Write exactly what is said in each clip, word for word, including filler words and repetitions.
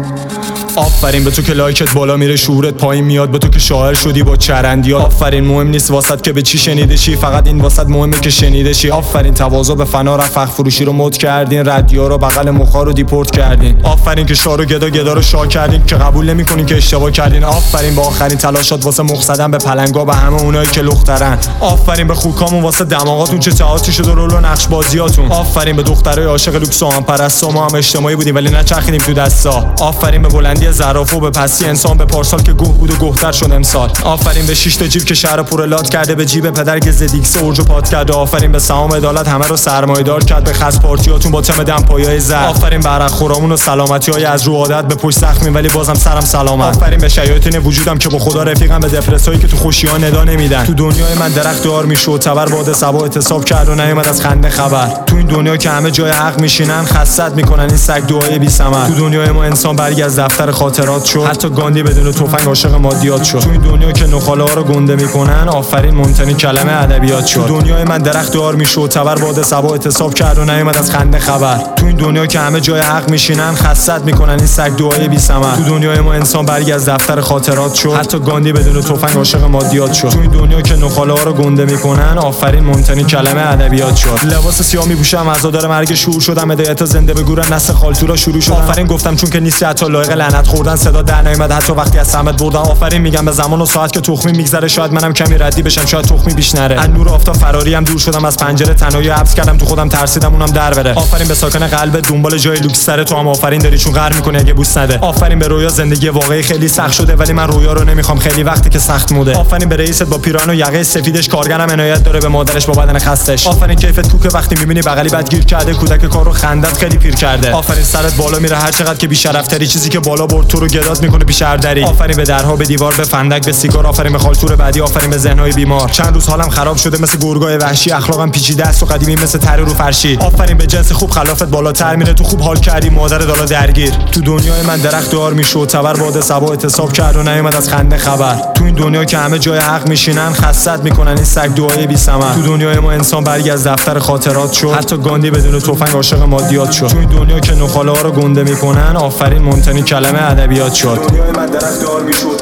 آفرین به تو که لایکت بالا میره شعورت پایین میاد، به تو که شاعر شدی با چرندیات. آفرین مهم نیست واسط که به چی شنیده شی، فقط این واسط مهمه که شنیده شی. آفرین تواضع به فنا رفع فروشی رو مد کردین، رادیو رو بغل مخا رو دیپورت کردین. آفرین که شارو گدا گدا رو شاه کردین که قبول نمیکنین که اشتباه کردین. آفرین به آخرین تلاشات واسه مخ به پلنگا به همه اونایی که لخترن. آفرین به خوکامون واسه دماغاتون چه تئاتری شده رول و نقش بازیاتون. آفرین به دخترای عاشق لوکس و هم پرستا، ما هم اجتماعی بودیم ولی نچرخیدیم تو دستا. آفرین به بلندی زرافه و به پستی انسان، به پارسال که گوه بود و گهتر شد امسال. آفرین به شش تا جیب که شهر پر لات کرده، به جیب پدر که زدیکس اورج و پات کرده. آفرین به سهام عدالت همه رو سرمایه‌دار کرد، به خس پارتیاتون با تم دمپایای زرد. آفرین به عرق خورامون و سلامتی‌های از رو عادت به پشت زخمی ولی بازم سرم سلامت. آفرین به شیاطین وجودم که با خدا رفیقم، به دپرسایی که تو خوشی‌ها ندا نمیدن. تو دنیای من درخت دار میشد تبر باد سبا احتساب کرد و نیومد از خنده خبر. تو این دنیا که همه جای حق میشینن خست میکنن این سگ دعای بی ثمر. تو دنیای ما انسان برگ از دفتر خاطرات شد، حتی گاندی بدون تفنگ عاشق مادیات شد. تو این دنیا که نخاله ها رو گنده میکنن آفرین ممتنی کلمه ادبیات شد. تو دنیای من درخت دار میشد تبر باد سبا احتساب کرد و نیومد از خنده خبر. تو این دنیا که همه جای حق میشینن خست میکنن این سگ دعای بی ثمر. تو دنیای ما انسان برگ از دفتر خاطرات شد، حتی گاندی بدون تفنگ عاشق مادیات شد. تو این دنیا که نخاله ها رو گنده میکنن آفرین ممتنی کلمه ادبیات شد. لباس سیاه میپوشم عزادار مرگ شور شدم، هدایت زنده به گورن نسل خالتورا شروع شد. آفرین گفتم چون که نیستی حتی لایق لعنت خوردن، صدا در نیامد حتی وقتی از سمت بردن. آفرین میگم به زمان و ساعت که تخمی میگذره، شاید منم کمی ردی بشم، شاید تخمی بیش نره. از نور آفتاب فراری ام دور شدم از پنجره، تنهایی حبس کردم تو خودم، ترسیدم اونم در بره. آفرین به ساکن قلب دنبال جای لوکس سر تو هم آفرین داری چون قهر میکنه اگه بوس نده. آفرین به رویا زندگی واقعی خیلی سخت شده ولی من رویا رو نمیخوام خیلی وقتی که سخت موده. آفرین به رئیست با پیران و یقه سفیدش، کارگرم عنایت داره به مادرش با بدن خستش. آفرین کیفت کوکه وقتی میبینی بغلی بدگیر کرده، کودک کارو خندت خیلی پیر کرده. آفرین سرت بالا میره هر چقدر که بی شرفتری، چیزی که بالا برد تو رو گدات میکنه بی شردری. آفرین به درها به دیوار به فندک به سیگار، آفرین به خالتور بعدی، آفرین به ذهنهای بیمار. چند روز حالم خراب شده مثل گورگای وحشی، اخلاقم پیچیده است و قدیمی مثل تره رو فرشی. آفرین به جنس خوب خلافت بالاتر میره، تو خوب حال کردی مادر دالا درگیر. تو دنیای من درخت دار میشد تبر باد سبا احتساب کرد و نیومد از خنده خبر. تو این دنیا که همه جای حق میشینن خست میکنن این سگ دعای بی ثمر. تو دنیای ما انسان برگ از دفتر خاطرات شد، حتی گاندی بدون تفنگ عاشق مادیات شد. تو این دنیا که نخاله ها رو گنده میکنن آفرین ممتنی کلمه ادبیات شد. دنیای من درخت دار میشد،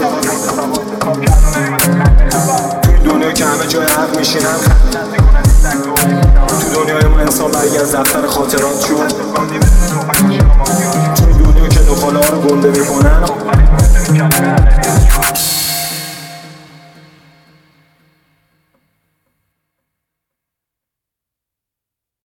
تو این دنیا که همه جای حق میشینن، تو دنیای ما انسان برگ از دفتر خاطرات شد، تو این دنیا که نخاله ها رو گنده میکنن